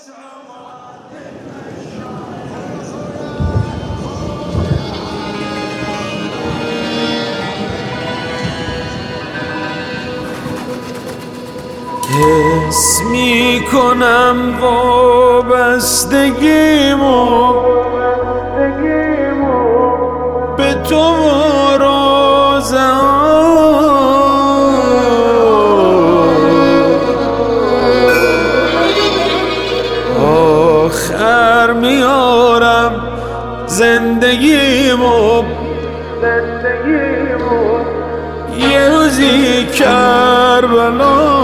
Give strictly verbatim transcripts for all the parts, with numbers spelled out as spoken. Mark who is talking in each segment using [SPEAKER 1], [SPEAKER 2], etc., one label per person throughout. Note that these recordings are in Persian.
[SPEAKER 1] حس می کنم وابستگیمو به تو و روزه آخر میارم زندگیمو یه روزی کربلا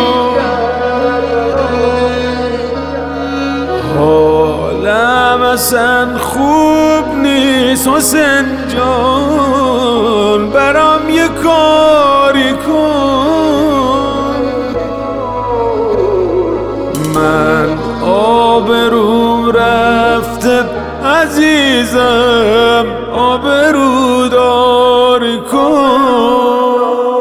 [SPEAKER 1] حالم اصلا خوب نیست حسین جان برام یه کاری کن من آبروم رفته عزیزم آبرو داری کن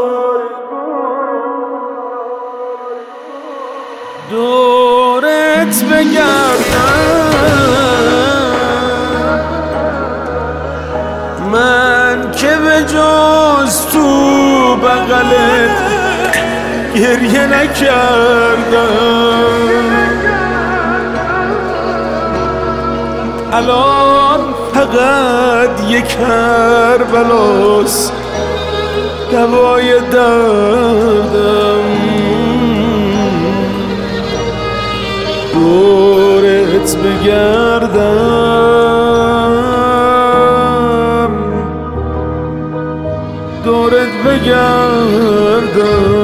[SPEAKER 1] دورت بگردم من که به جز تو بغلت گریه نکردم الان فقط یک کربلاست دوای دردم دورت بگردم دورت بگردم